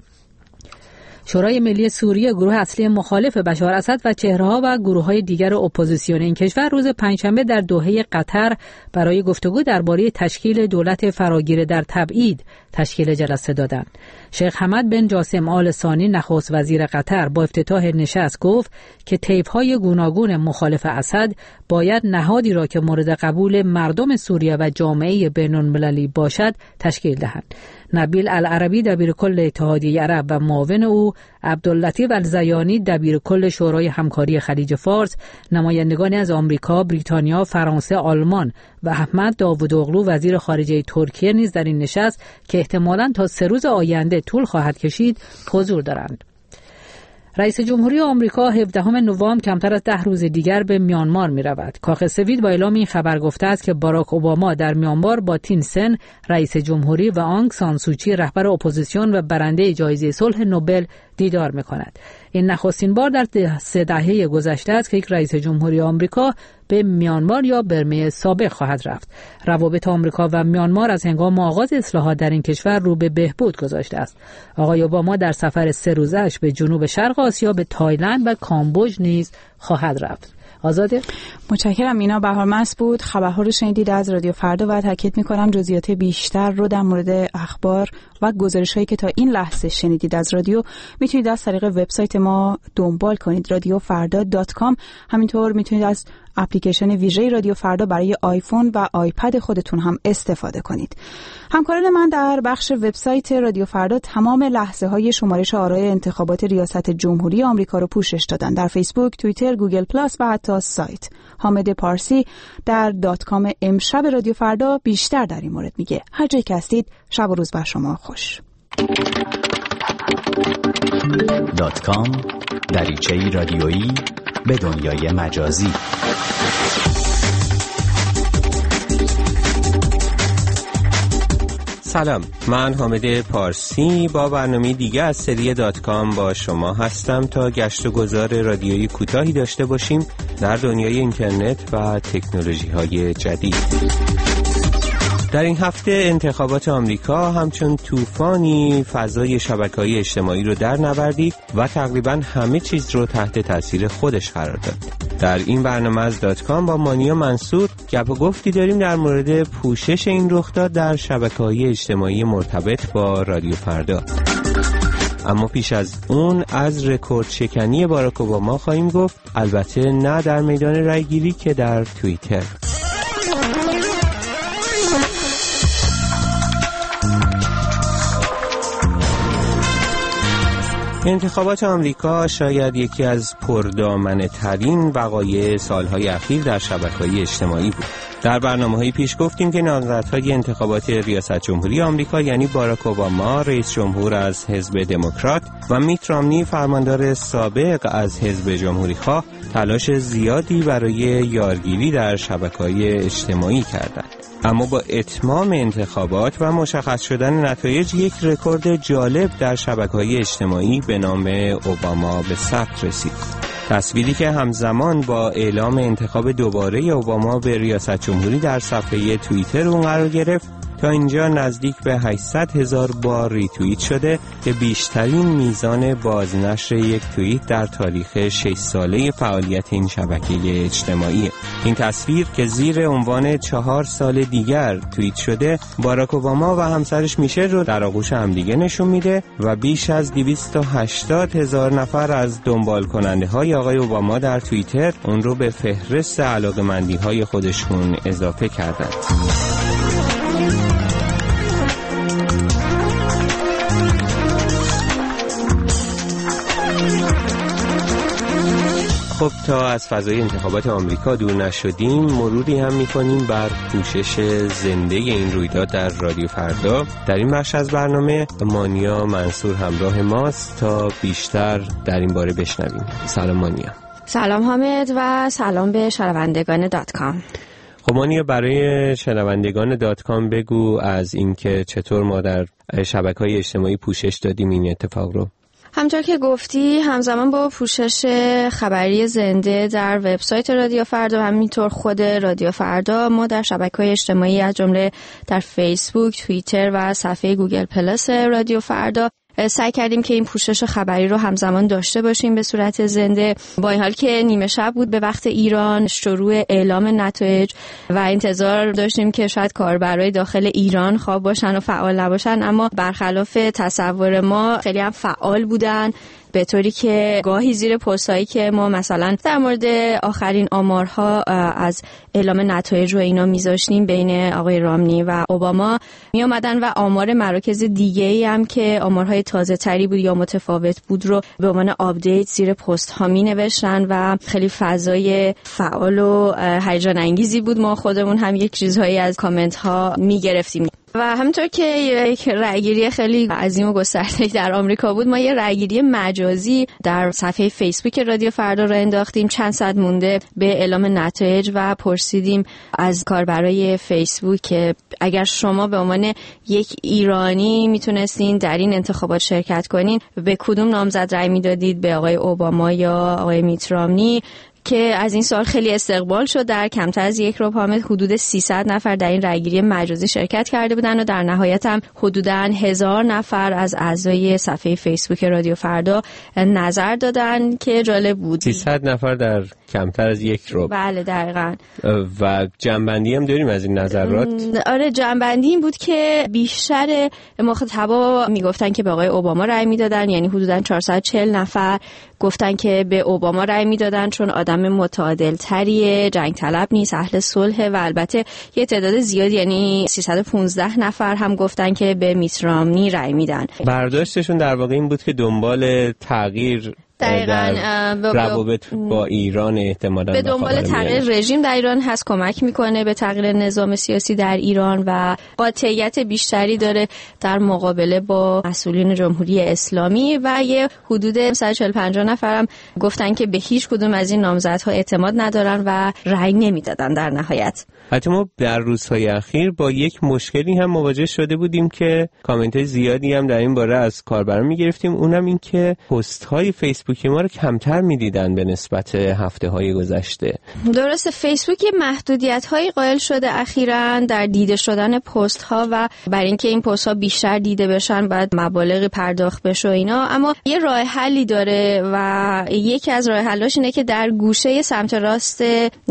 شورای ملی سوریه، گروه اصلی مخالف بشار اسد و چهره‌ها و گروه‌های دیگر اپوزیسیون این کشور روز پنجشنبه در دوحه قطر برای گفتگو درباره تشکیل دولت فراگیر در تبعید تشکیل جلسه دادند. شیخ حمد بن جاسم آل ثانی نخست وزیر قطر با افتتاح نشست گفت که طیف‌های گوناگون مخالف اسد باید نهادی را که مورد قبول مردم سوریه و جامعه بین‌المللی باشد تشکیل دهند. نبیل العربی دبیرکل اتحادیه عرب و معاون او، عبداللطیف الزیانی دبیرکل شورای همکاری خلیج فارس، نمایندگانی از آمریکا، بریتانیا، فرانسه، آلمان و احمد داوودوغلو وزیر خارجه ترکیه نیز در این نشست که احتمالاً تا 3 روز آینده طول خواهد کشید حضور دارند. رئیس جمهوری آمریکا 17 نوامبر کمتر از 10 روز دیگر به میانمار می رود. کاخ سفید با اعلام این خبر گفته است که باراک اوباما در میانمار با تین سن رئیس جمهوری و آنگ سان سوچی رهبر اپوزیسیون و برنده جایزه صلح نوبل دیدار می کند. این نخستین بار در 3 دهه گذشته است که یک رئیس جمهوری آمریکا به میانمار یا برمه سابق خواهد رفت. روابط آمریکا و میانمار از هنگام آغاز اصلاحات در این کشور رو به بهبود گذاشته است. آقای اوباما در سفر 3 روزه‌اش به جنوب شرق آسیا به تایلند و کامبوج نیز خواهد رفت. آزاده؟ متشکرم. مینا بهرمست بود. خبرها رو شنیدید از رادیو فردا و تاکید می‌کنم جزئیات بیشتر رو در مورد اخبار و گزارش‌هایی که تا این لحظه شنیدید از رادیو میتونید از طریق وبسایت ما دنبال کنید، radioffarda.com. همینطور میتونید از اپلیکیشن ویژه رادیو فردا برای آیفون و آیپد خودتون هم استفاده کنید. همکاران من در بخش وبسایت رادیو فردا تمام لحظه‌های شمارش آرای انتخابات ریاست جمهوری آمریکا رو پوشش دادن، در فیسبوک، توییتر، گوگل پلاس و حتی سایت. حامد پارسی در .com امشب رادیو فردا بیشتر در این مورد میگه. هر جایی که هستید شب و روز بر شما خوش. .com دریچه‌ای رادیویی به دنیای مجازی. سلام، من حامد پارسی با برنامه دیگه از سری .com با شما هستم تا گشت و گذار رادیویی کوتاهی داشته باشیم در دنیای اینترنت و تکنولوژی‌های جدید. در این هفته انتخابات آمریکا همچون طوفانی فضای شبکه‌های اجتماعی رو در نوردید و تقریباً همه چیز رو تحت تاثیر خودش قرار داد. در این برنامه از .com با مانیا منصور گپ و گفتی داریم در مورد پوشش این رخداد در شبکه‌های اجتماعی مرتبط با رادیو فردا. اما پیش از اون از رکورد شکنی باراک اوباما خواهیم گفت، البته نه در میدان رأیگیری که در توییتر. انتخابات آمریکا شاید یکی از پردامنه ترین وقایع سالهای اخیر در شبکه‌های اجتماعی بود. در برنامه‌های پیش گفتیم که نامزدهای انتخابات ریاست جمهوری آمریکا یعنی باراک اوباما رئیس جمهور از حزب دموکرات و میت رامنی فرماندار سابق از حزب جمهوری‌خواه تلاش زیادی برای یارگیری در شبکه‌های اجتماعی کردند. اما با اتمام انتخابات و مشخص شدن نتایج یک رکورد جالب در شبکه‌های اجتماعی به نام اوباما به ثبت رسید. تصویری که همزمان با اعلام انتخاب دوباره اوباما به ریاست جمهوری در صفحه توییتر اون قرار گرفت تا اینجا نزدیک به 800,000 بار ریتوییت شده که بیشترین میزان بازنشر یک توییت در تاریخ 6 ساله فعالیت این شبکه اجتماعی. این تصویر که زیر عنوان 4 سال دیگر توییت شده باراک اوباما و همسرش میشل رو در آغوش همدیگه نشون میده و بیش از 280,000 نفر از دنبال کننده های آقای اوباما در توییتر اون رو به فهرست علاقه‌مندی های خودشون اضافه کردند. خب تا از فضای انتخابات آمریکا دور نشدیم، مروری هم می‌کنیم بر پوشش زنده این رویداد در رادیو فردا. در این بخش از برنامه مانیا منصور همراه ماست تا بیشتر در این باره بشنویم. سلام مانیا. سلام حامد و سلام به شنوندگان .com. خب مانیا، برای شنوندگان .com بگو از اینکه چطور ما در شبکه‌های اجتماعی پوشش دادیم این اتفاق رو. همطور که گفتی همزمان با پوشش خبری زنده در وبسایت رادیو فردا و همینطور خود رادیو فردا ما در شبکه‌های اجتماعی از جمله در فیسبوک، توییتر و صفحه گوگل پلاس رادیو فردا سعی کردیم که این پوشش خبری رو همزمان داشته باشیم به صورت زنده. با این حال که نیمه شب بود به وقت ایران شروع اعلام نتایج و انتظار داشتیم که شاید کاربرای داخل ایران خواب باشن و فعال نباشن، اما برخلاف تصور ما خیلی هم فعال بودن، به طوری که گاهی زیر پستایی که ما مثلا در مورد آخرین آمارها از اعلام نتایج رو اینا میذاشتیم بین آقای رامنی و اوباما می اومدن و آمار مراکز دیگه‌ای هم که آمارهای تازه تری بود یا متفاوت بود رو به عنوان آپدیت زیر پست ها می نوشتن و خیلی فضای فعال و هیجان انگیزی بود. ما خودمون هم یک چیزهایی از کامنت ها می گرفتیم. و همونطور که یک رأیگیری خیلی عظیم و گسترده‌ای در آمریکا بود، ما یه رأیگیری مجازی در صفحه فیسبوک رادیو فردا را انداختیم چند ساعت مونده به اعلام نتایج و پرسیدیم از کاربرای فیسبوک که اگر شما به عنوان یک ایرانی میتونستین در این انتخابات شرکت کنین به کدوم نامزد رأی میدادید، به آقای اوباما یا آقای میت رامنی؟ که از این سال خیلی استقبال شد. در کمتر از یک ربع حامد حدود 300 نفر در این رأیگیری مجازی شرکت کرده بودن و در نهایت هم حدوداً 1000 نفر از اعضای صفحه فیسبوک رادیو فردا نظر دادن که جالب بود. 300 نفر در کمتر از یک ربع. بله دقیقاً. و جنبندی هم داریم از این نظرات. آره، جنبندی این بود که بیشتر مخاطبا میگفتن که به آقای اوباما رأی میدادن، یعنی حدوداً 440 نفر گفتن که به اوباما رأی میدادن چون آدم متعادل تریه، جنگ طلب نیست، اهل صلح و البته یه تعداد زیادی یعنی 315 نفر هم گفتن که به میت رامنی رأی میدن. برداشتشون در واقع این بود که دنبال تغییر در روابط با ایران احتمالاً به دنبال تغییر رژیم در ایران هست، کمک میکنه به تغییر نظام سیاسی در ایران و قاطعیت بیشتری داره در مقابله با مسئولین جمهوری اسلامی و یه حدود 140-150 نفرم گفتن که به هیچ کدوم از این نامزدها اعتماد ندارن و رأی نمیدادن در نهایت. حتی ما در روزهای اخیر با یک مشکلی هم مواجه شده بودیم که کامنت زیادی هم در این باره از کاربران میگرفتیم، اونم این که پست های فیسبوکی ما رو کمتر میدیدن به نسبت هفته های گذشته. درسته، فیسبوک محدودیت هایی قائل شده اخیراً در دیده شدن پست ها و برای اینکه این پست ها بیشتر دیده بشن باید مبالغی پرداخت بشه و اینا، اما یه راه حلی داره و یکی از راه حلاش اینه که در گوشه سمت راست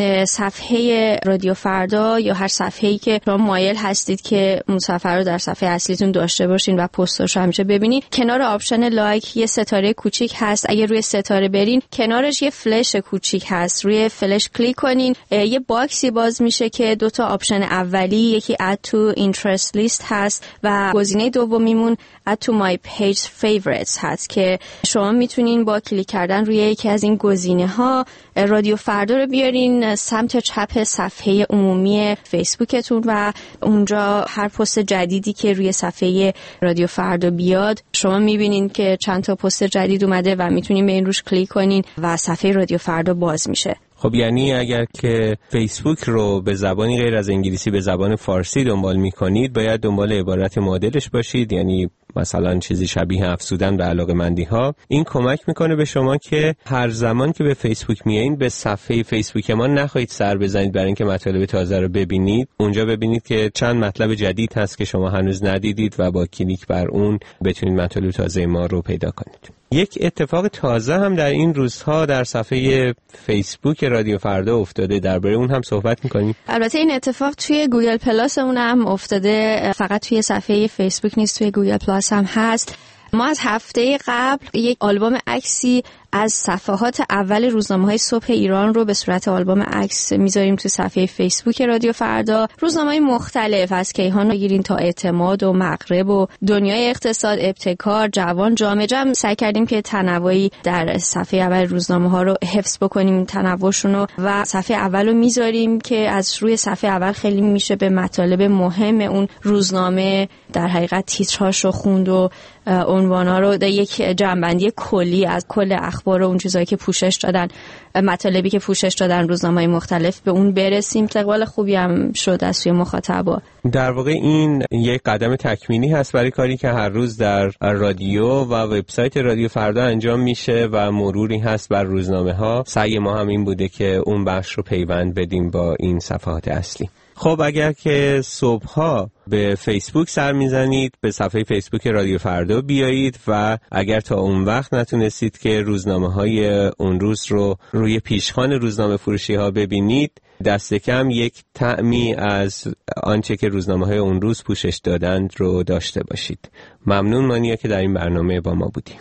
صفحه رادیو فردا یا هر صفحه‌ای که شما مایل هستید که اون صفحه رو در صفحه اصلیتون داشته باشین و پست‌هاش رو همیشه ببینید، کنار آپشن لایک یه ستاره کوچیک هست. اگه روی ستاره برین کنارش یه فلش کوچیک هست، روی فلش کلیک کنین یه باکسی باز میشه که 2 تا آپشن اولی، یکی add to interest list هست و گزینه دومیمون add to my page favorites هست که شما میتونین با کلیک کردن روی یکی از این گزینه‌ها رادیو فردا رو بیارین سمت چپ صفحه عمومی فیسبوکتون و اونجا هر پست جدیدی که روی صفحه رادیو فردا بیاد شما میبینین که چند تا پست جدید اومده و میتونین به این روش کلیک کنین و صفحه رادیو فردا باز میشه. خب یعنی اگر که فیسبوک رو به زبانی غیر از انگلیسی به زبان فارسی دنبال میکنید باید دنبال عبارت معادلش باشید، یعنی مثلا چیزی شبیه افزودن به علاقه‌مندی ها. این کمک میکنه به شما که هر زمان که به فیسبوک میایین به صفحه فیسبوک ما نخواهید سر بزنید برای اینکه مطالب تازه رو ببینید، اونجا ببینید که چند مطلب جدید هست که شما هنوز ندیدید و با کلیک بر اون بتونید مطالب تازه ما رو پیدا کنید. یک اتفاق تازه هم در این روزها در صفحه فیسبوک رادیو فردا افتاده، درباره اون هم صحبت می‌کنیم. البته این اتفاق توی گوگل پلاس اون هم افتاده، فقط توی صفحه فیسبوک نیست، توی گوگل پلاس هم هست. ما از هفته قبل یک آلبوم عکسی از صفحات اول روزنامه‌های صبح ایران رو به صورت آلبوم عکس میذاریم تو صفحه فیسبوک رادیو فردا. روزنامه‌های مختلف از کیهان بگیرین تا اعتماد و مغرب و دنیای اقتصاد، ابتکار، جوان، جامعه جمع سعی کردیم که تنوعی در صفحه اول روزنامه‌ها رو حفظ بکنیم، تنوعشون رو، و صفحه اول رو میذاریم که از روی صفحه اول خیلی میشه به مطالب مهم اون روزنامه در حقیقت تیترهاش رو خوند و عنوانا رو در یک جنبندی کلی از کل اخبار و اون چیزایی که پوشش دادن، مطالبی که پوشش دادن روزنامه‌های مختلف، به اون برسیم. استقبال خوبی هم شد از سوی مخاطبا. در واقع این یک قدم تکمیلی هست برای کاری که هر روز در رادیو و وبسایت رادیو فردا انجام میشه و مروری هست بر روزنامه‌ها. سعی ما هم این بوده که اون بخش رو پیوند بدیم با این صفحات اصلی. خب اگر که صبحها به فیسبوک سر میزنید به صفحه فیسبوک رادیو فردا بیایید و اگر تا اون وقت نتونستید که روزنامه‌های اون روز رو روی پیشخوان روزنامه فروشی ها ببینید، دست کم یک طعمی از آنچه که روزنامه‌های اون روز پوشش دادند رو داشته باشید. ممنون مانیا که در این برنامه با ما بودیم.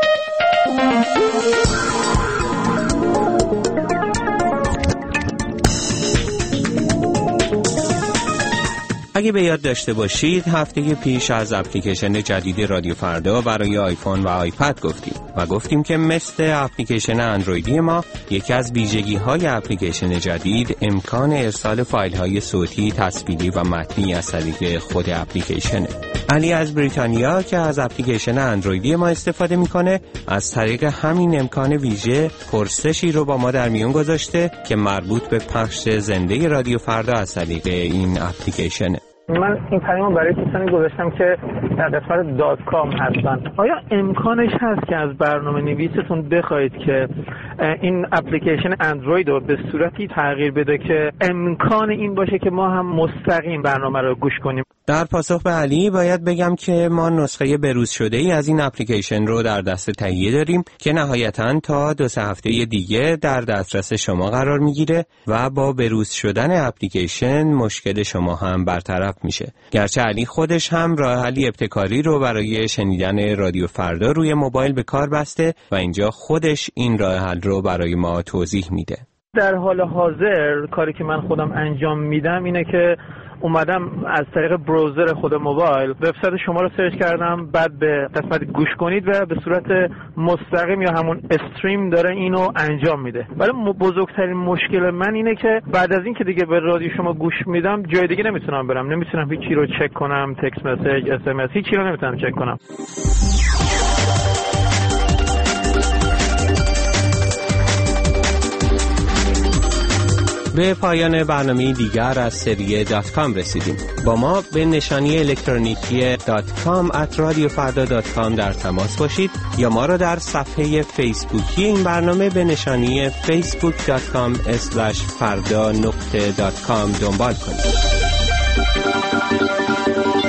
اگه به یاد داشته باشید هفته پیش از اپلیکیشن جدید رادیو فردا برای آیفون و آیپد گفتیم که مثل اپلیکیشن اندرویدی ما یکی از ویژگی‌های اپلیکیشن جدید امکان ارسال فایل‌های صوتی، تصویری و متنی از طریق خود اپلیکیشنه. علی از بریتانیا که از اپلیکیشن اندرویدی ما استفاده میکنه از طریق همین امکان ویژه پرسشی رو با ما در میون گذاشته که مربوط به پخش زنده رادیو فردا از طریق این اپلیکیشنه. من این پیام برای کسانی گذاشتم که در قسمت .com هستن. آیا امکانش هست که از برنامه نویستون بخواید که این اپلیکیشن اندروید رو به صورتی تغییر بده که امکان این باشه که ما هم مستقیم برنامه رو گوش کنیم؟ در پاسخ به علی باید بگم که ما نسخه بروز شده ای از این اپلیکیشن رو در دست تهیه داریم که نهایتاً تا 2-3 هفته دیگه در دسترس شما قرار میگیره و با بروز شدن اپلیکیشن مشکل شما هم برطرف میشه. گرچه علی خودش هم راه حلی ابتکاری رو برای شنیدن رادیو فردا روی موبایل به کار بسته و اینجا خودش این راه حل رو برای ما توضیح میده. در حال حاضر کاری که من خودم انجام میدم اینه که اومدم از طریق براوزر خود موبایل وبسایت شما رو سرچ کردم، بعد به قسمت گوش کنید و به صورت مستقیم یا همون استریم داره اینو انجام میده. ولی بزرگترین مشکل من اینه که بعد از این که دیگه به رادیو شما گوش میدم جای دیگه نمیتونم برم، نمیتونم هیچی رو چک کنم، تکست مسیج، اس ام اس، هیچی رو نمیتونم چک کنم. به پایان برنامه دیگر از سری .com رسیدیم. با ما به نشانی الکترونیکی .com@radiofarda.com در تماس باشید یا ما را در صفحه فیسبوکی این برنامه به نشانی facebook.com/farda.com دنبال کنید.